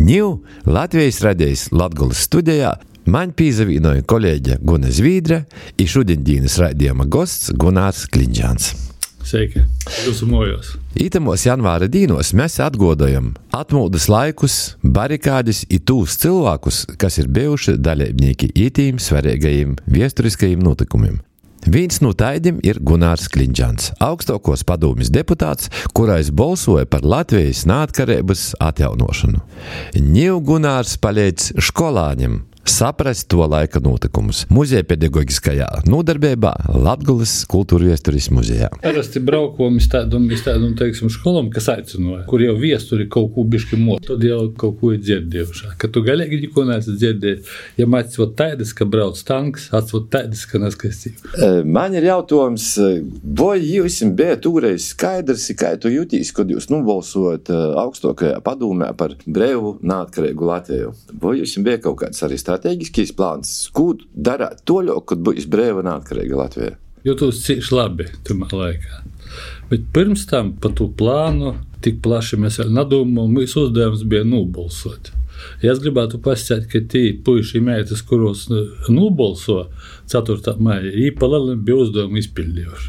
Ņiu Latvijas radijas Latgolas studijā man pīzavīnoja kolēģe Guna Zvīdre i šudiņdīnas raidījuma gosts Gunārs Kliņģāns. Sveiki, jūsu mojos. Ītamos janvāra dīnos mēs atgodojam atmūdas laikus, barikādis i tūs cilvēkus, kas ir bijuši dalībnieki ītīm svarīgajiem viesturiskajiem notikumiem. Viens no taidim ir Gunārs Kliņģāns, augstokos padūmis deputāts, kurais bolsoja par Latvijas neatkarības atjaunošanu. Ņiu Gunārs palīdz školāņiem saprast to laika notikumus muzeja pedagoģiskajā nodarbībā Latgolas kultūra viesturis muzejā. Parasti braukom iz tādum, teiksim, školom, kas aicinoja, kur jau viesturi kaut ko bišķi mot, tad jau kaut ko ir dzirdējušā. Ka tu galīgi niko neesi dzirdējis, ja mācis vot taidis, ka brauc tanks, atsvot taidis, ka neskastīvi. Man ir jautājums, vai jūs bija tūreiz skaidrs, kā tu jutīs, kad jūs nobalsojat augstokajā padūmē par brīvu neatkarīgu Latviju? Vai jūs bija kaut kāds arī strateģiskīs plāns, ko darāt toļok, kad būs brīva neatkarīga Latvija? Jūtos cīši labi tamā laikā. Bet pirms tam pa to plānu tik plaši mēs vēl nedomājam, mūsu uzdevums bija nobalsot. Ja es gribētu pasakāt, ka tī puiši meitas, kuros nobalso 4. maija, i pa lelam bija uzdevumu izpildījuši.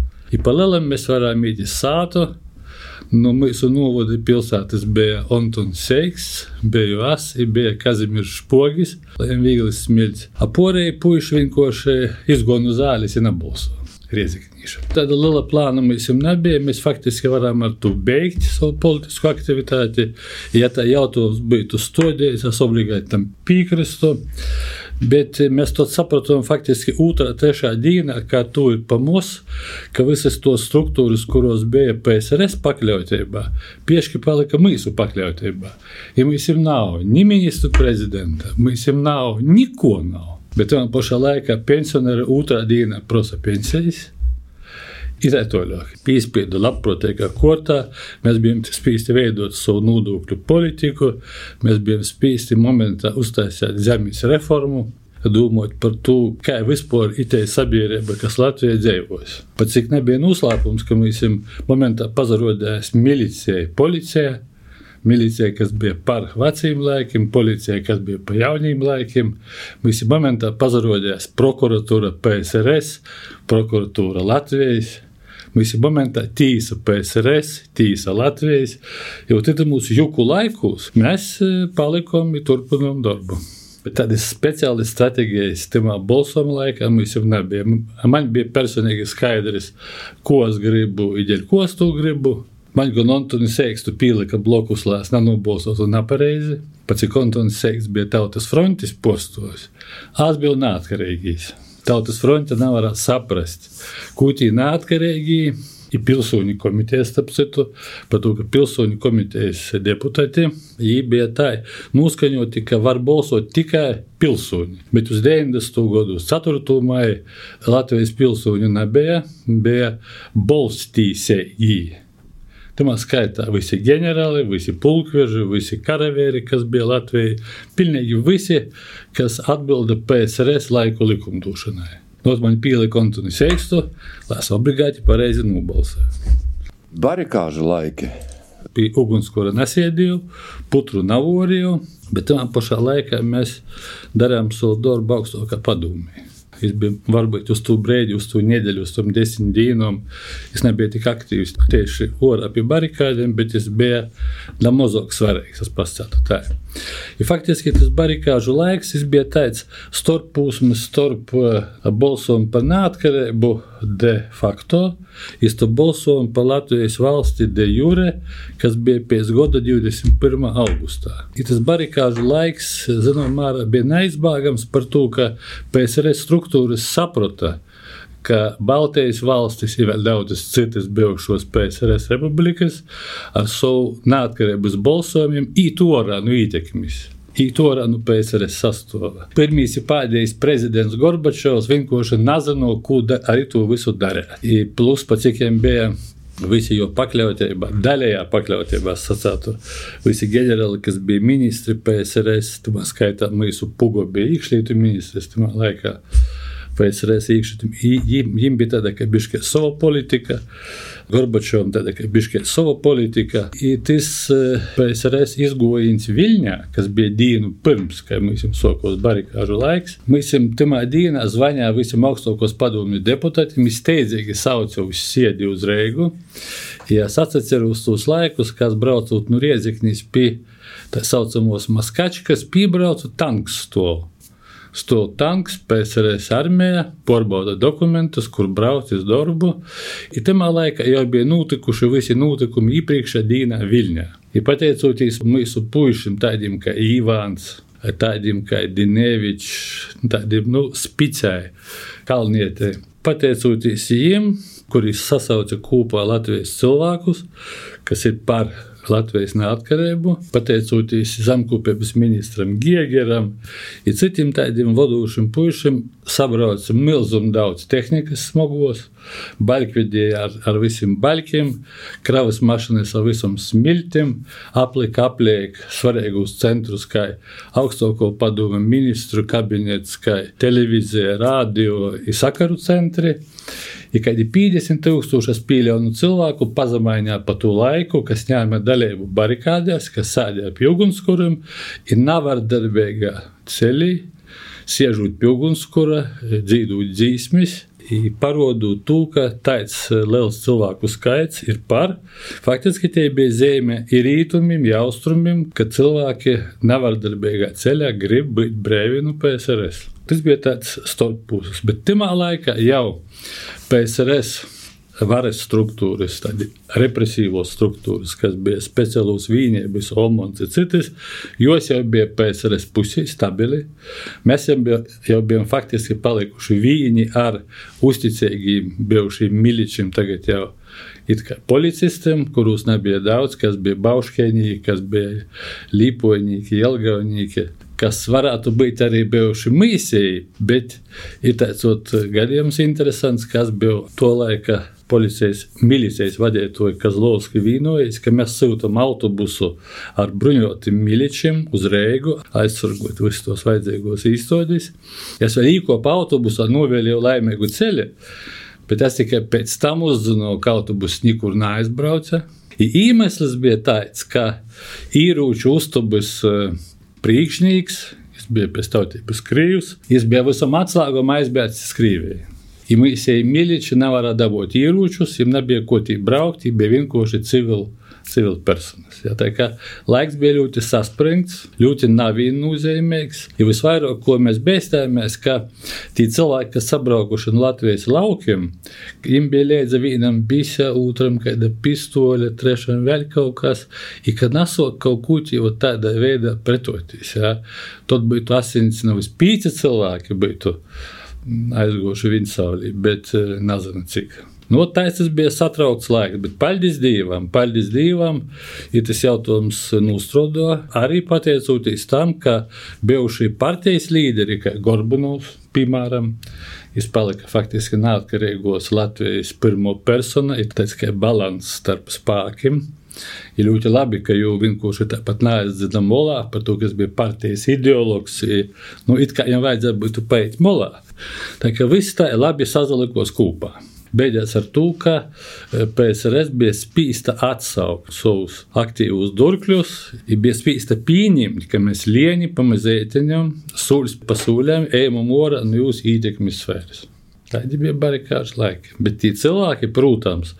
I pa lelam mēs varējām īt iz sātu. No mūsu novada pilsētas bija Ontons Seiks, biju es, bija Kazimirs Špogis, Vīglis Smilts. A porēji puiši vienkārši izgonu zāles i nebalso Rieziknīša. Tāda liela plāna mēs jums nebija, mēs faktiski varam ar to beigt savu politisku aktivitāti. Ja tā jautājums būtu stodējis, es obligāti tam pīkristu. Bet mēs to sapratām faktiski 2. 3. dīnā, kā to ir pa mūs, ka visas to struktūras, kuros bija PSRS pakļautībā, pieški palika mūsu pakļautībā. Ja mēs jums nav ni ministru prezidenta, mēs jums nav, niko nav. Bet man pašā laikā pensionāri 2. dīnā prosa pensijas. Ir etoļāk. Pīspiedu labprotēkā kortā, mēs bijām spīsti veidot savu nodokļu politiku, mēs bijām spīsti momentā uztaisīt zemes reformu, domāt par to, kā vispār itei sabiedrība, kas Latvijā dzīvos. Pat cik nebija noslēpums, ka mēs momentā pazarodējās policija, kas bija par veciem laikiem, policija, kas bija pa jauniem laikiem. Mēs momentā pazarodējās prokuratūra PSRS, prokuratūra Latvijas. Mēs momentā tīsa PSRS, tīsa Latvijas. Jau tad mūsu juku laikos mēs palikom i turpinām darbu. Bet tādas speciāli strategijas tamā balsojuma laikā mēs jau nebija. Man bija personīgi skaidrs, ko es gribu, ideļ, ko es to gribu. Man gan Ontons Seiks tu pīlika blokus, lai es nenobalsotu nepareizi. Pat cik Ontons Seiks bija Tautas frontes postos, es biju neatkarīgīs. Tautas fronte nevarētu saprast, ko tī neatkarīgi ir pilsoņu komitejas, starp citu, par to, ka pilsoņu komitejas deputāti, viņi bija tā noskaņoti, ka var balsot tikai pilsoņi. Bet uz 90. gadu, uz 4. maija Latvijas pilsoņu nebija, bija balstīsēji. Tamā skaitā visi ģenerāli, visi pulkveži, visi karavēri, kas bija Latvijai, pilnīgi visi, kas atbilda PSRS laiku likumdošanai. Not man pīlika Ontoni Seikstu, lai es obligāti pareizi nobalsoju. Barikāžu laiki. Pie ugunskura nesēdīju, putru navorīju, bet tamā pašā laikā mēs darām savu darbu augstokā padūmī. Es biju varbūt uz to brēdi, uz to nedēļu, uz tom 10 dīnom. Es nebiju tik aktīvs tieši orā pie barikādiem, bet es biju mazāk svarīgs, es pasacātu tā. Ja faktiski tas barikāžu laiks, es biju tāds starppūsmas starp balsojumu par neatkarību de facto, es to balsojumu par Latvijas valsti de jure, kas bija pēc gada 21. augustā. Ja tas barikāžu laiks, zinām, mārā bija neizbāgams par to, ka PSRS struktūras saprota, ka Baltijas valstis ir vēl daudzas citas bijušos PSRS republikas ar savu neatkarības balsojumiem īt orā no ietekmes. Īt orā no PSRS sastāvā. Pirmīs ir pēdējais prezidents Gorbačovs vienkārši nezino, ko arī to visu darīt. Plus pa cikiem bija visi jo pakļautībā, daļējā pakļautībā sacātu. Visi ģenerāli, kas bija ministri PSRS, tamā skaitā mūsu Pugo bija iekšlietu ministrs tamā laikā. PSRS iekšķi. Jim bija tāda, ka bišķi sava politika, Gorbačovam tāda, ka bišķi sava politika. I tas PSRS izgojins Viļņā, kas bija dienu pirms, kai mēs sokos barikāžu laiks. Mēs timā dienā zvaņā visam augstākos padomju deputātiem, steidzīgi sauca uz siedi uz Reigu. Ja es atceros tos laikus, kas braucot no Riedzeknis pie tā saucamos Maskačkas, piebraucu tanks stolu. Stol tanks, PSRS armija, porbauda dokumentus, kur brauc uz darbu. I tamā laikā jau bija notikuši visi notikumi iepriekšā dienā Viļņā. I pateicoties mūsu puišiem tādiem kā Ivāns, tādiem kā Dinevičs, tādiem, spicai, kalnietē. Pateicoties jiem, kuri sasauca kopā Latvijas cilvēkus, kas ir par Latvijas neatkarību, pateicoties zemkopības ministram Giegeram un citiem tādiem vadošiem puišiem, sabrauca milzumu daudz tehnikas smogos, baļkvedēja ar visiem baļkiem, kravas mašinas ar visam smiltim, apliek svarīgus centrus, kā augstāko padomu ministru kabinets, kā televīzija, radio un sakaru centri. I kādi 50,000 pīļaunu cilvēku pazemaiņā pa to laiku, kas ņēma dalību barikādēs, kas sēdēja pie ugunskuram, ir navardarbīgā ceļī, siežot pie ugunskura, dzīdot dzīsmis, parodot to, ka tāds liels cilvēku skaits ir par. Faktiski tie bija zīme ir rītumiem, austrumiem, ka cilvēki navardarbīgā ceļā grib būt brīvi no PSRS. Tas bija tāds starppūsis, bet timā laikā jau PSRS varas struktūras, tādi represīvos struktūras, kas bija speciālos vienības, OMONs un citas, jos jau bija PSRS pusī stabili. Mēs jau bijām faktiski palikuši vieni ar uzticīgiem bijušiem miličiem, tagad jau it kā policistiem, kurus nebija daudz, kas bija bauškeņīgi, kas bija līpoņīgi, jelgaunīgi, kas varētu būt arī bijuši misiji, bet ir tāds gadījums interesants, kas bija to laika milicijas vadītoju Kazlovski vīnojas, ka mēs sūtam autobusu ar bruņotiem miličiem uz Reigu, aizsargot visus tos vajadzīgos īstodis. Es vēl īkopu autobusu novēlēju laimīgu ceļu, bet es tikai pēc tam uzzinu, ka autobus nikur neaizbrauca. Iemesls bija tāds, ka īrūču uztubus priekšnieks, es biju pēc tautības Krīvs, es biju visam atslāgam aizbēdz Krīvijai. I mūsēji miliči nevarā dabūt ieročus, jiem nebija ko tī braukt, jiem bija vienkārši civil personas. Ja, tā kā laiks bija ļoti saspringts, ļoti neviennozīmīgs. Ja visvairāk, ko mēs bēstājāmies, ka tī cilvēki, kas sabraukuši no Latvijas laukiem, jiem bija liedza vienam bisa, otram kāda pistole, trešam vēl kaut kas, i kad nesot kaut ko tī tādā veidā pretoties. Ja. Tad būtu asins nevis 5 cilvēki, būtu aizgoši viņsaulī, bet nezinu cik. Tas bija satraukts laiks, bet paldies Dievam, ja tas jautājums nostrodo, arī pateicoties tam, ka bijušie partijas līderi, kā Gorbunovs, piemēram, viņš palika faktiski neatkarīgos Latvijas pirmo persona, ir tāds kā balans starp spēkiem. Ir ļoti labi, ka jau vienkārši tāpat neaizdzina molā par to, kas bija partijas ideologs, it kā viņam vajadzētu būt paiet molā. Tā kā viss tā labi sazalikos kopā. Beidzās ar to, ka PSRS bija spīsta atsaukt savus aktīvus durkļus, bija spīsta pieņemt, ka mēs lieni pa mazētiņam, sūļs pa sūļiem, ejam orā no jūsu ietekmes sfēras. Tādi bija barikāžu laiki. Bet tī cilvēki, protams,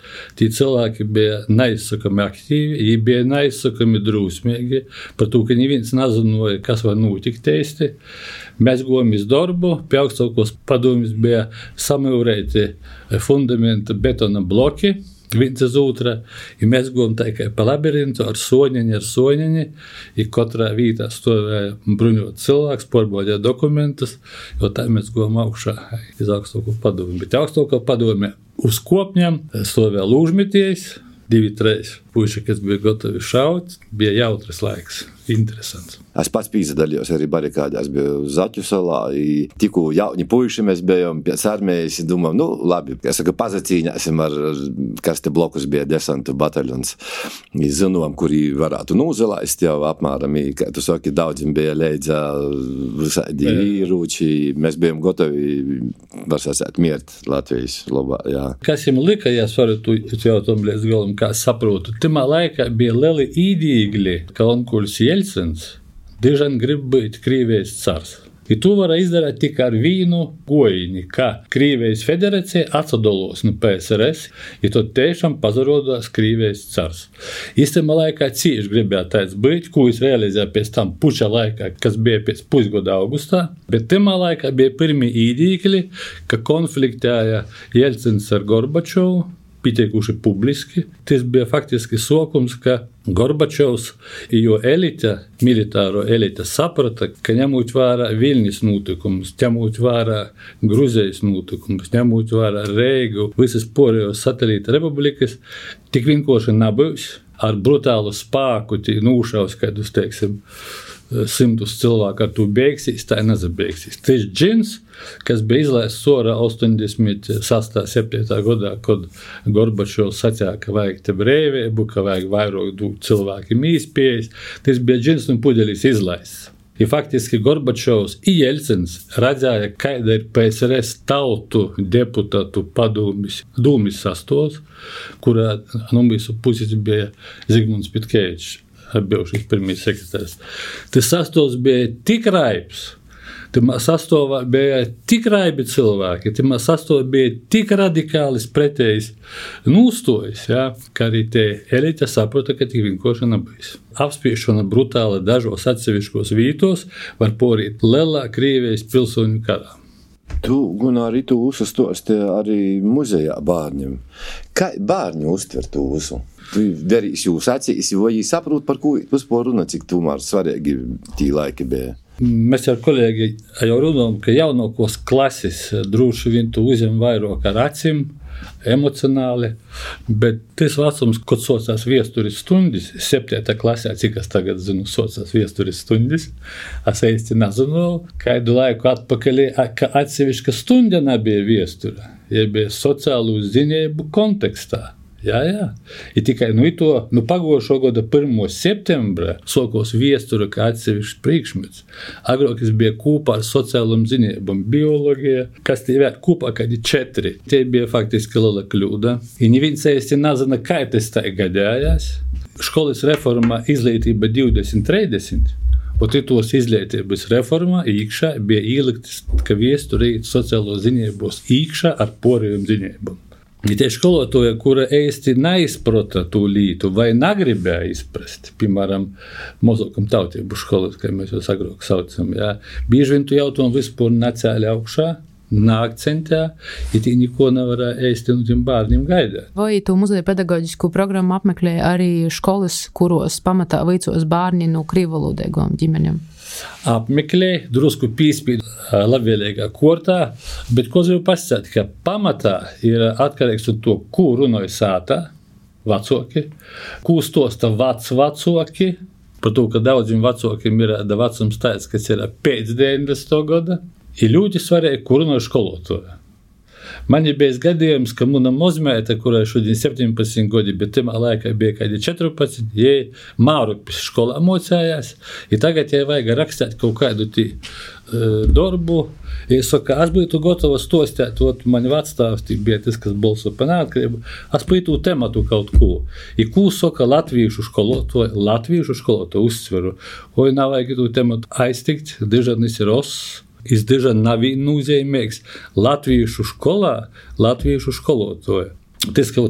bija neizsakami aktīvi, viņi bija neizsakami drūsmīgi, par to, ka neviens nezināja, kas var notikt īsti. Mēs gājām uz darbu, pie augstākos padomjas bija samūrēti fundamenta betona bloki, viens uz otra, i mēs gājām tā kā pa labirintu ar soņaņi, i katrā vītā stāvēja bruņot cilvēks, pārbaudīja dokumentus, jo tā mēs gājām augšā iz augstāko padomju. Bet augstāko padomju uz kopņiem stāvēja lūžmetējs, 2-3 puiši, kas bija gatavi šaut, bija jautras laiks. interesants. Es pats pīsadalījos arī barikādē. Es biju Zaķu salā, tikko jauni puiši mēs bijām pēc armijas, domājam, labi, pazacīņāsim ar, kas te blokus bija desantu bataļons. Zinām, kuri varētu nūzelaist jau apmēram, kā tu saki, daudzim bija leidza visādi īrūči. Mēs bijām gotovi, var sacēt, miert Latvijas labā, jā. Kas jums lika, ja es varu tu jautājumu līdz galam, kā saprotu, timā laikā bija lieli īdīgļi, ka Onkuļs Jelcins dižan grib būt Krīvijas cars. I to var izdarīt tikai ar vīnu gojiņi, ka Krīvijas federacija atsadolos no PSRS, i to tiešām pazarodās Krīvijas cars. Īstenībā laikā cīši gribēja tāds būt, ko es realizēju pēc tam puča laikā, kas bija pēc pusgada augustā, bet timā laikā bija pirmie īdīkļi, ka konfliktēja Jelcins ar Gorbačovu, pieteikuši publiski. Tas bija faktiski sokums, ka Gorbačovs i jo elite, militāro elite saprata, ka ņemot vērā Viļņas notikumus, ņemot vērā Gruzijas notikumus, ņemot vērā Reigu, visas porējos satelīta republikas, tik vienkārši nebūs ar brutālu spēku, nūšaus, kādus, teiksim, 100 cilvēku ar to beigsies, tā nezabeigsies. Tas džins, kas bija izlaists sorā 86. gadā, kad Gorbačovs sacīja, ka vajag te brīvību, ka vajag vairāk cilvēkiem īspējas, tas bija džins un pudelis izlaists. I faktiski Gorbačovs i Jelcins redzēja, kāda ir PSRS tautu deputātu padomis dūmis sastos, kurā visu puses bija Zigmunds Pitkevičs, bijušais pirmīs sekretārs. Tas sastāvs bija tik raibs, tamā sastāvā bija tik raibi cilvēki, tamā sastāvā bija tik radikālis pretējs nūstojis, ka arī te elite saprota, ka tik vienkārši nebūs. Apspiešana brutāli dažos atsevišķos vītos var porīt lielā Krīvijas pilsoņu karā. Tu, Gunār, tu uzstosti arī muzejā bārņiem. Kā bārņi uztver tu uzu? Tu darīs jūs acīs, vai viņi saprot, par ko vispār runa, cik tomēr svarīgi tī laiki bija? Mēs ar kolēģi jau runājam, ka jaunākos klases droši vien tu uzņem vairāk ar acīm, emocionāli, bet tas vecums, kad saucās viesturis stundis, 7. klasē, cik es tagad zinu, saucās viesturis stundis, es īsti nezinu, kādu laiku atpakaļ, ka atsevišķa stunda nebija viestura, ja bija sociālu ziņēbu kontekstā. Jā. I tikai pagošo gada 1. septembra sokos viestura kā atsevišķs priekšmets. Agrāk es bija kopā ar sociālām zinībām, biologija, kas tie vēl kopā kādi 4. Tie bija faktiski liela kļūda. I neviens īsti nezina, kā tas tā gadījās. Školas reforma izglītība 2030. Un tos izglītības reformā iekšā bija ieliktas, ka viestura iet sociālo zinībos iekšā ar porējiem zinībām. I tie skolotoja, kura īsti neizprota to lītu vai negribēja izprast, piemēram, mazākam tautību skolas, kā mēs jau agrāk saucam, bieži vien tu jautājumu vispār necēli augšā, neakcentē, i tī neko nevarēja īsti no tiem bārniem gaidāt. Vai tu muzeja pedagoģisku programmu apmeklēja arī skolas, kuros pamatā veicos bārni no krīvalodīgām ģimeņiem? Apmeklēja, drusku pīspīd labvēlīgā kortā, bet ko gribu pasakāt, ka pamatā ir atkarīgs no to, ko runāja sātā vecāki, ko stosta vecāki, par to, ka daudziem vecākiem ir vecums tāds, kas ir pēc 90. gada, ir ļoti svarīgi, ko runāja skolotāja. Man ir bijis gadījums, ka mana mazmeita, kurai šodien 17 gadi, bet timā laikā bija kādi 14, jai Mārupis skolā mocējās, i tagad jai vajag rakstīt kaut kādu darbu. Es saka, es būtu gatava stostēt, mani vecstāvs bija tas, kas balso par neatkarību, es pītu tematu kaut ko. I ko saka latviešu skolotāju uzsveru, oi nav vajag tu tematu aiztikt, dižanis ir oss. Izdižan nav nozīmīgs latviešu skolā, latviešu skolotāja. Tas, ka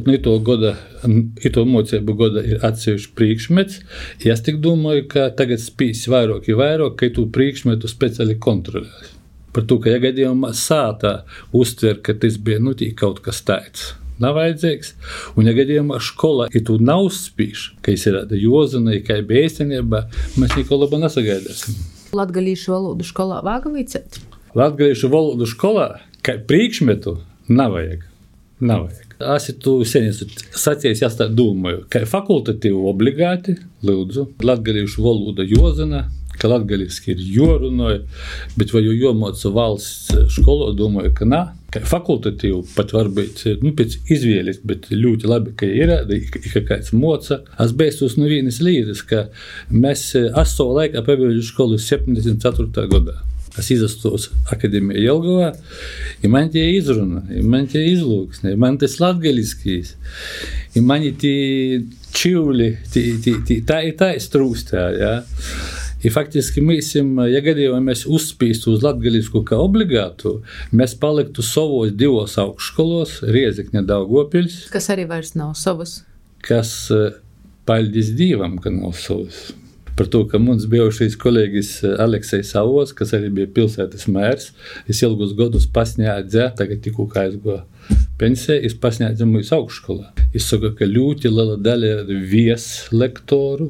ito mocību goda ir atsevišķi priekšmets, es tik domāju, ka tagad spīs vairāk, ka tu priekšmetu speciāli kontrolēs. Par to, ka ja gadījumā sātā uztver, ka tas bija kaut kas tāds. Nav vajadzīgs, un ja gadījumā skolā, ja tu nav spīš, ka es ir jozina, ka bija īstenībā, mēs neko labu nesagaidāsim. Latgalīšu valodu skolā vāga vicēt? Latgalīšu valodu skolā, kā priekšmetu, nav vajag. Es tu sen esmu sacījis, es tā domāju, ka fakultatīvi obligāti, lūdzu, latgalīšu valoda jozina, ka latgaliski ir jorunoj, bet vai jau jomoca valsts školā, domāju, ka nā. Ka fakultatīvi pat varbūt, pēc izvēles, bet ļoti labi, ka ir, ka kāds moca. Es beidzus no vienas līdes, ka es savu laikā pabeidzu školu 74. gadā. Es izastos akadēmijā Jelgavā, i man tie izruna, i man tie izlūksne, i man tas latgaliskīs, i mani tie čivli, tā strūstā, ja. I faktiski ja gadījumā mēs uzspīstu uz latgalisku kā obligātu, mēs paliktu savos divos augšskolos, Riezikne, Daugavpils. Kas arī vairs nav savas. Kas, paldies Dievam, ka nav savas. Par to, ka mums bijušais kolēģis Aleksejs Savos, kas arī bija pilsētas mērs, es ilgus gadus pasniedzu, tagad tikko kā aizgoju pensijā, es pasniedzu mūsu augšskolā. Es saku, ka ļoti liela daļa ir vieslektoru,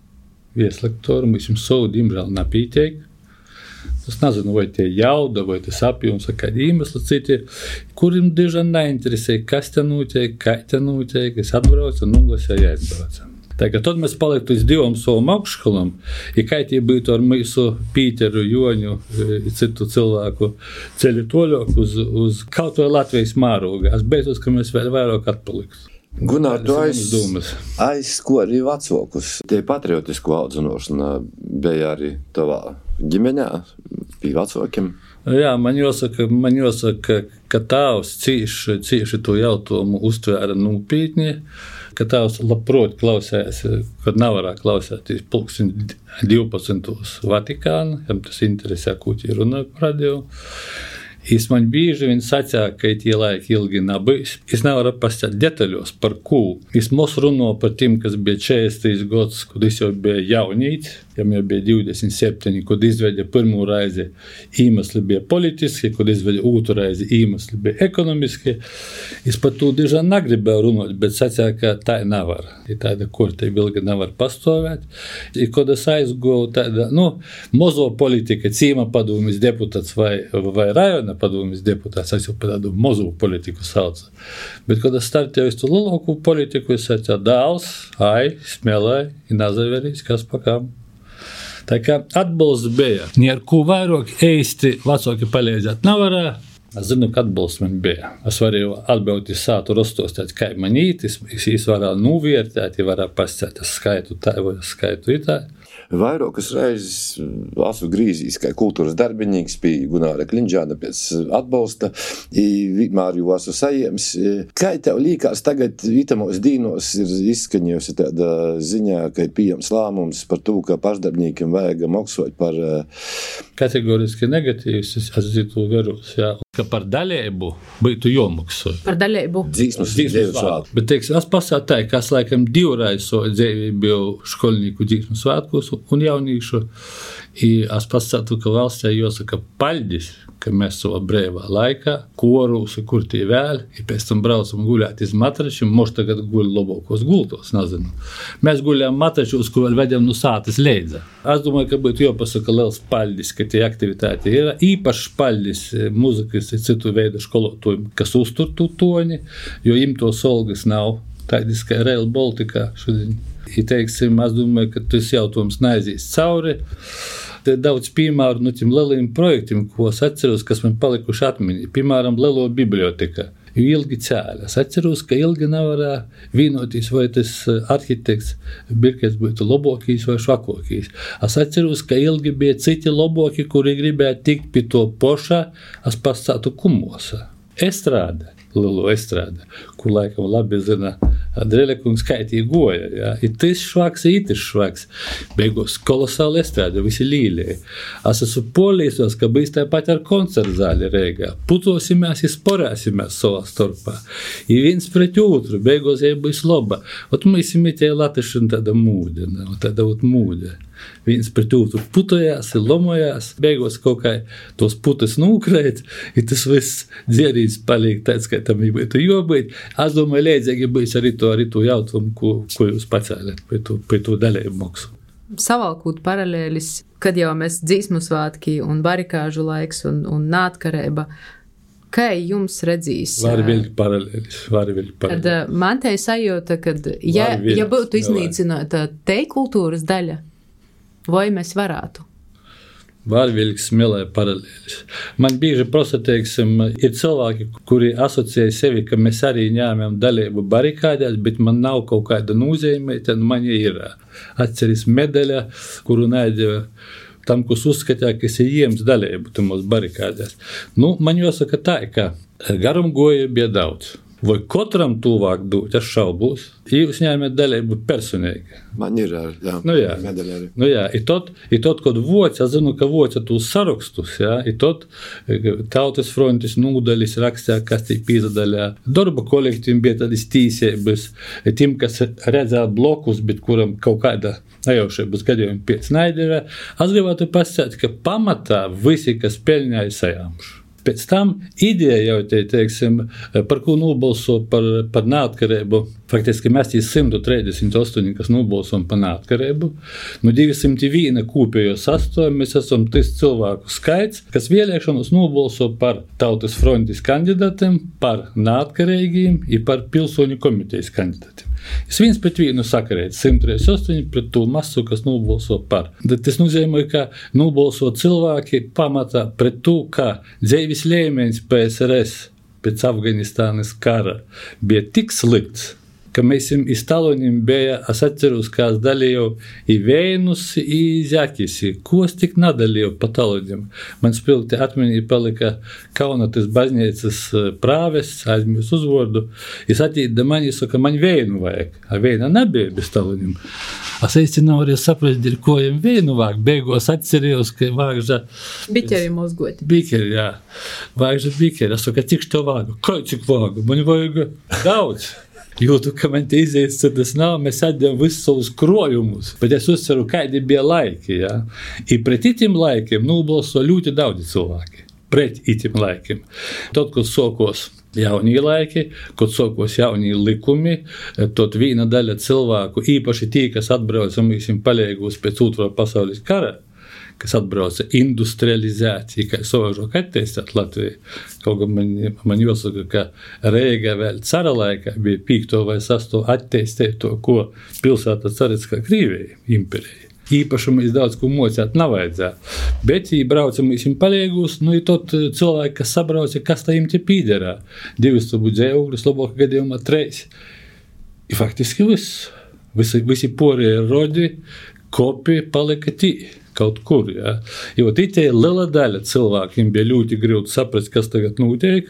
mums jums savu, diemžēl, nepīteik. Es nezinu, vai tie jauda, vai tas apjums, vai kādi iemesli citi, kuriem dižan neinteresē, kas te notiek, kā te notiek, es atbraucu un nullasēju aizbraucu. Tagad tad mēs paliktu uz divom savam augšskolam, ja kā tie būtu ar mūsu Pīteru, Joņu, citu cilvēku ceļu toļok uz kaut vai Latvijas mēroga. Es beidzos, ka mēs vēl vairāk atpaliktu. Gunār, tu aizskori vecākus. Tie patriotisku audzinošana bija arī tavā ģimenē, pie vecākiem? Jā, man jāsaka, ka tavs cīši to jautājumu uztvēra nopietni, ka tavs labprot klausējās, kad nevarā klausēties pulksten 12. Vatikāna, jam tas interesē, ko tie runāja par radio. Es man bieži vien sacīja, ka tie laiki ilgi nebūs. Es nevaru pastāstīt detaļos par ko. Es mums runāju par tiem, kas bija 40 gads, kad es jau biju jaunīts, jam jau bija 27, kad izveida pirmo reizi iemesli bija politiski, kad izveida otru reizi iemesli bija ekonomiski. Es par to dižan negribēju runāt, bet sacīja, ka tā nevar. Ir tāda kārtība ilgi nevar pastāvēt. I kad es aizgoju tāda, mozo politika, cīma padomjas deputāts vai rajona padomjas deputāts, es jau par tādu mozo politiku saucu. Bet, kad es startēju uz to lielāku politiku, es sacīju, dāls, smēlēju, i nazaverīs, kas pakām. Tā kā atbalsts bija. Ni ar ko vairāk eisti vecāki palīdzēt nevarēja. Es zinu, ka atbalsts man bija. Es varēju atbildi sātu rostostāt, kā man īt, es varēju novērtēt, ja varēju pasciet, es skaitu tā, vai es skaitu tā. Vairākas reizes esmu grīzījis kā kultūras darbinīgs pie Gunāra Klinģāna pēc atbalsta, vienmēr jau esmu sajiems. Kā tev līkās tagad itamos dīnos ir izskaņojusi tāda ziņā, ka ir pieejams lēmums par to, ka pašdarbniekiem vajag maksāt par... Kategoriski negatīvs, es dzītu verus, jā. Ka par daļēbu būtu jomaksā. Par daļēbu? Dzīsmas svātku. Bet, teiksim, es pasātu tā, ka es laikam 2 reizes so dzīvī biju školnieku dzīsmas svātkos un jaunīšu. I es pasātu, ka valstī jāsaka paļdis, ka mēs savā brēvā laikā, korūs, kur tie vēl, i pēc tam braucam guļāt iz matračiem, moš tagad guļ labākos gultos, nezinu. Mēs guļām matračos, kur vēl vedam no sātas leidza. Es domāju, ka būtu jāpasaka liels paļdis, ka tie aktivitāti ir īpašs paļdis muzikas ir citu veidu školotājiem, kas uztur tu toņi, jo im tos algas nav tādas kā Rail Baltica šodien. I teiksim, es domāju, ka tas jautājums neaizies cauri. Te ir daudz piemēru no tiem lieliem projektiem, ko es atceros, kas man palikuši atmiņā. Piemēram, Lielo biblioteka. Jo ilgi cēla. Es atceros, ka ilgi nevarēja vienoties, vai tas arhitekts Birkets būtu labākīs vai švakākīs. Es atceros, ka ilgi bija citi labāki, kuri gribēja tikt pie to pošā, es pastātu Kumosa. Estrāde, Lielo estrāde, kur laikam labi zina Drelekungs, kā tie goja. Ja? I tas švaks, i tas švaks. Beigos kolosāli estrāde, visi līlēji. Es esmu polīsos, ka bijis tāpat ar koncertu zāli Reigā. Putosimies i sporēsimies savā starpā. I viens pret otru, beigos jau bijis loba. Ot mēs imitēja latišana tāda mūde, tāda mūde. Viens pret otru putojās, lomojās, beigos kaut kā tos putas nūkrēt, i tas viss dzierīts palīk tāds, kā tam būtu jābūt. Es domāju, līdzīgi bijis arī to jautājumu, ko jūs pacēlēt pie to daļējumu maksu. Savalkūt paralēlis, kad jau mēs dzīsmu svētki un barikāžu laiks un nātkarēba, Kā jums redzīs? Var vilkt paralēlis. Tad man te sajūta, ka ja būtu iznīcināta te kultūras daļa, vai mēs varētu? Var vilkt smēlē paralēlis. Man bieži prosta, teiksim, ir cilvēki, kuri asociē sevi, ka mēs arī ņēmām dalību barikādēs, bet man nav kaut kāda nozīme, tad man ir atceries medaļa, kuru nēdeva tam, kas uzskatīja, ka es ieņems dalību tam barikādēs. Man jāsaka tā, ka garam goja bija daudz. Vai katram tuvāk dūt, es šaubos, jūs ņēmēt dalību personīgi. Man ir, jā, medaļa arī. I tot, kad voc, es zinu, ka voca tūs sarakstus, i tot Tautas frontis nūdalis rakstā, kas tī pīzadaļā. Darba kolektīvim bija tādis tīsēbas, tim, kas redzēja blokus, bet kuram kaut kāda najaušības gadījumi pēc naidevē. Es gribētu pasakāt, ka pamatā visi, kas pelņāja sajāmuši. Pēc tam ideja jau teiksim, par ko nobalso par neatkarību. Faktiski mēs 138, kas nobalsojam par neatkarību. 201 kopējo sastāvā mēs esam tas cilvēku skaits, kas vēlēšanos nobalso par Tautas frontis kandidātiem, par neatkarīgiem un par pilsoņu komitejas kandidātiem. Es viens pret vienu sakarēt 138 pret to masu, kas nobalso par. Tas nozīmē, ka nobalso cilvēki pamatā pret to, ka dzīves līmenis PSRS pēc Afganistānas kara bija tik slikts, ka mēs iz talonim bija, es atceros, ka es dalīju i vējnus, i zēkis, ko es tik nadalīju pa talonim. Man spilgti atmiņī palika Kaunatas baznīcas prāves, aizmirst uzvordu. Es attīda man, ka man vējnu vajag, a vējna nebija bez talonim. Es īsti nevarēju saprast, ko jiem vējnu vajag. Beigos atcerījos, ka vāgža... Bikeri mozgoti. Bikeri, jā. Vāgža bikeri. Es saku, cik to vāgu? Kā cik vāgu? Man vajag daudz. Jūtu, ka man te izējas, tas nav, mēs atdējam visus savus krojumus, bet es uzceru, kādi bija laiki, ja? I pret itim laikiem nobalso ļoti daudzi cilvēki. Pret itim laikiem. Tad, kad sokos jaunie laiki, kad sokos jaunie likumi, tad viena daļa cilvēku, īpaši tī, kas atbrauca mūsim palīgus pēc Otrā pasaules kara, kas atbrauca industrializēti, kā savāžok attīstāt Latviju. Kaut kā man jāsaka, ka Reiga vēl cara laikā bija 5. vai 6. attīstēt to, ko pilsēta Caritskā Krīvija imperija. Īpaši mēs daudz ko mocēt nevajadzētu. Bet, ja brauca mūsim palīgus, i tot cilvēki, kas sabrauca, kas tā im te pīderā. 2 dzējūgļus, labāk gadījumā 3. I faktiski viss. Visi porēja rodi, kopi palika tī. Kaut kur, jā. Jo tītie liela daļa cilvēkiem bija ļoti grūti saprast, kas tagad notiek,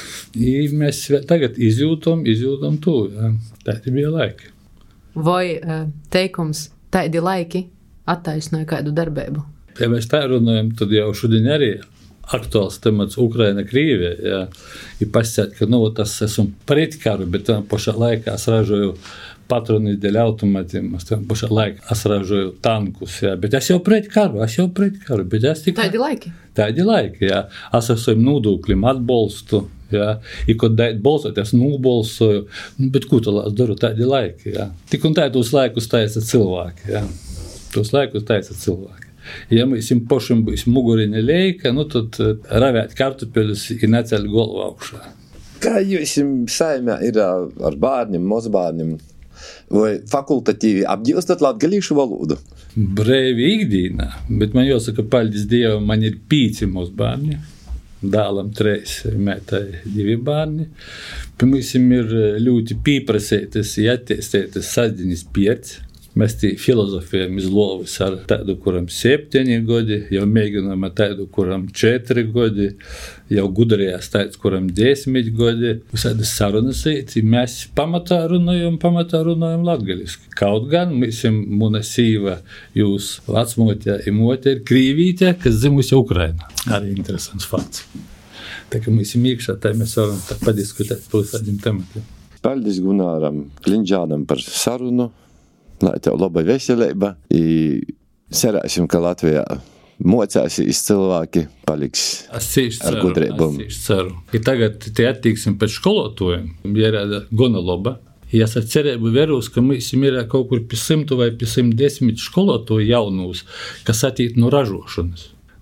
i mēs tagad izjūtam to, jā. Tādi bija laiki. Vai teikums tādi laiki attaisnoja kādu darbību? Ja mēs tā runājam, tad jau šodien arī aktuāls temats Ukraina, Krīvija, jā. I pasēt, ka, tas esmu pret karu, bet pašā laikā es ražoju patronis dēļ automatiem, pašā laikā es ražoju tankus, jā, bet es jau pret karu, bet es tikai... Tādi laiki? Tādi laiki, jā. Es esmu nodokļiem atbalstu, jā, i kad balsot, es nobalsoju, bet ko tā es daru, tādi laiki, jā. Tik un tā tos laikus taisa cilvēki, jā. Tos laikus taisa cilvēki. Ja mēs pašam būs muguriņa leika, tad ravēt kartupeļus i neceļ golvu augšā. Kā jūs saimē ir ar bārņiem, mazbārņiem? Vai fakultatīvi apgūstat latgalīšu valodu? Brīvi ikdīnā, bet man jāsaka, paldies Dievam, man ir 5 mazbārņi, dālam 3, mētai 2 bārņi. Pie mums ir ļoti pīprasētas, attīstētas sazdiņas 5. Mēs tī filozofējam iz lovas ar tādu, kuram 7 godi, jau mēģinām ar tādu, kuram 4 godi, jau gudrējās tāds, kuram 10 godi. Visādas sarunas īt, mēs pamatā runājam latgaliski. Kaut gan muna sīva jūs vecmotē i mote ir krīvīte, kas zimusi Ukrainā. Arī interesants fakts. Tā kā mēs iekšā, tā mēs varam tā padiskutēt par visādiem tematiem. Paldies Gunāram Klinģānam par sarunu. Lai tev laba veselība, i cerēsim, ka Latvijā mocēsīs cilvēki, paliks ar gudrībumu. Es ceru. I tagad te attīksim pēc skolotojiem, jārāda gona laba. Ja es ar cerību verūs, ka mēs ir kaut kur pie 100 vai pie 110 skolotoju jaunūs, kas attīt no ražošanas.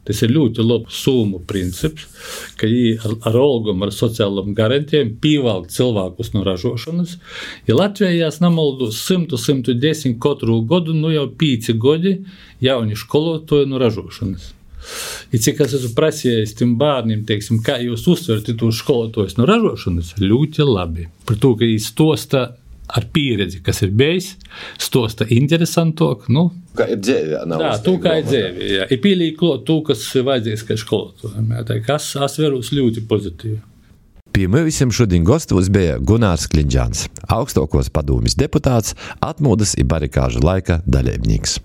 Tas ir ļoti labs summu princips, ka ar algām, ar sociālām garantijām pievelk cilvēkus no ražošanas. Ja Latvijā namaldos 100-110 katru gadu, jau 5 gadi jauni skolotāji no ražošanas. I cik es esmu prasījis tiem bērniem, teiksim, kā jūs uztverat tos skolotājus no ražošanas, ļoti labi. Par to, ka viņi stosta ar pieredzi, kas ir bijis, stosta interesantāk. Kā ir dzēvē. Jā, tu kā ir dzēvē. Jā. I pielīk klot to, kas vajadzīgs kā skolotājiem. Tā kā es verus ļoti pozitīvi. Pie mums šodien gastos bija Gunārs Kliņģāns, augstākos padomjas deputāts, atmodas i barikāžu laika dalībnieks.